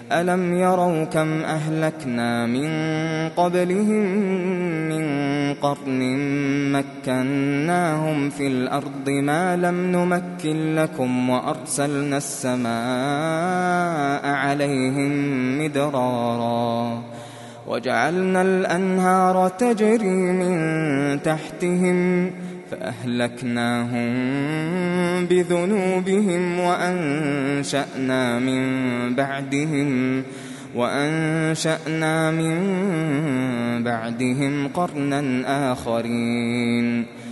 ألم يروا كم أهلكنا من قبلهم من قرن مكناهم في الأرض ما لم نمكن لكم وأرسلنا السماء عليهم مدرارا وجعلنا الأنهار تجري من تحتهم فأهلكناهم بذنوبهم وأنشأنا من بعدهم قرنا آخرين